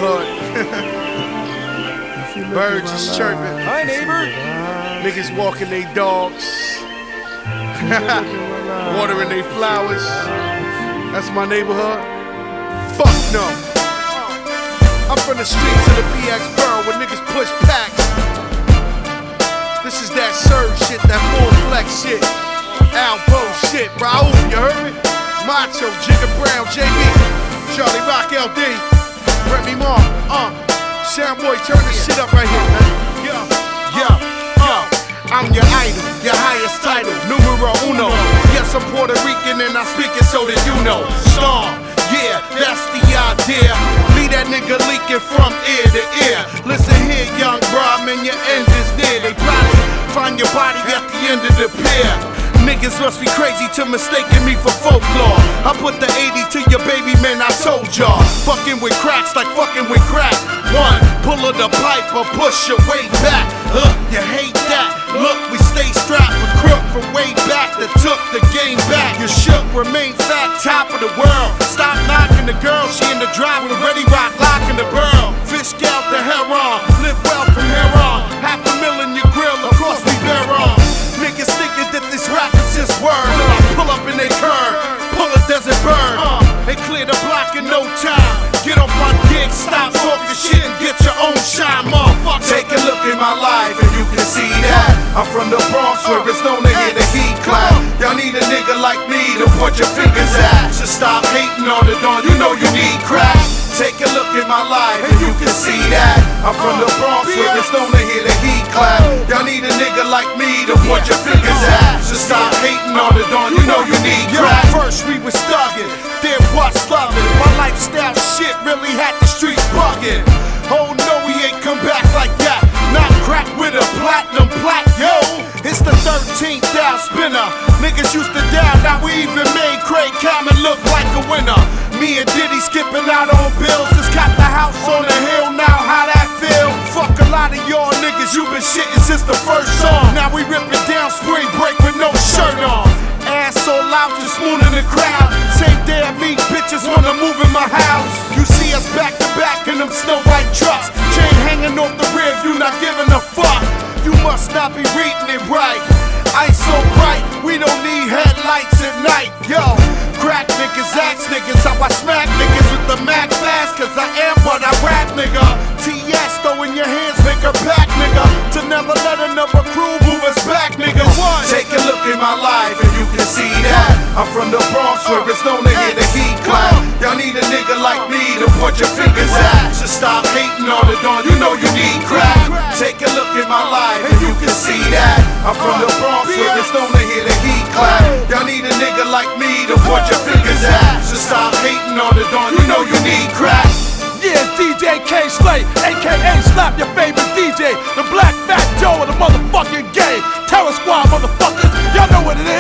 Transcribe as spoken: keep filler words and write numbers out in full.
neighborhood. Birds is chirping. Hi, neighbor. Niggas walking their dogs. Watering their flowers. That's my neighborhood. Fuck no. I'm from the streets of the B X borough where niggas push packs. This is that surge shit, that full flex shit. Albo shit, Raul, you heard me? Macho, Jigga Brown, J B, Charlie Rock, L D, Remy Ma, uh, Soundboy, turn this shit up right here, man. Yeah, yeah, uh, I'm your idol, your highest title, numero uno. Yes, I'm Puerto Rican and I speak it so that you know. Star, yeah, that's the idea. Leave that nigga leaking from ear to ear. Listen here, young bro, man, your end is near. They probably find your body at the end of the pier. Niggas must be crazy to mistaking me for folklore. I put the eighty to your baby, man, I told y'all. Fucking with cracks like fucking with crack. One, pull of the pipe or push your way back. Huh, you hate that? Look, we stay strapped with crook from way back that took the game back. You shook, remain fat, top of the world. Stop knocking the girl, she in the drive with a ready rock, locking the burl. Fish scalp the heron, live well from here on. Half a mil in your grill, of course we bear on. Niggas thinking that this rap is just word. Till I pull up in they curve, pull a desert bird. Uh, they clear the block in no time. Get off my dick, stop talking shit and get your own shine, motherfucker. Take a look at my life and you can see that I'm from the Bronx where it's known to hear the heat clap. Y'all need a nigga like me to put your fingers at. So stop hating on it, on you know you need crack. Take a look at my life and you can see that I'm from the Bronx where it's known to hear the heat clap. Y'all need a nigga like me to put your fingers at. So stop hating on it, on you know you need crack. First we was thugging, then what's loving? My lifestyle shit really had the streets bugging. Oh no, we ain't come back like that. Not crack with a platinum plaque, yo. It's the thirteenth down spinner. Niggas used to down, now we even made Craig Cameron look like a winner. Me and Diddy skipping out on bills. Just got the house on the hill, now how that feel? Fuck a lot of y'all niggas, you been shitting since the first song. Now we ripping down spring break with no shirt on. Ass so loud, just mooning the crowd. Same damn me, bitches wanna move in my house. You see us back to back in them snow white trucks. Chain hanging off the rib, you not giving a fuck. You must not be reading it right. Ice so bright, we don't need headlights at night, yo. Crack niggas, axe niggas, how I smack niggas with the Mac fast, cause I am what I rap, nigga. T S throwing your hands, make a pack, nigga. To never let another crew move us back, nigga. Take a look at my life and you can see that I'm from the Bronx where it's known to hear the heat clap. Y'all need a nigga like me to put your fingers at. So stop hating on it, on you know you need crack. Take a look at my life and you can see that I'm from the Bronx where it's known to hear the heat clap. Y'all need a nigga like me to put your fingers at. So stop hating on it, on you know you need crack. Yeah, D J K-Slate, A K A Slap, your favorite D J. The Black Fat Joe of the motherfucking game. Terror Squad, motherfuckers, y'all know what it is.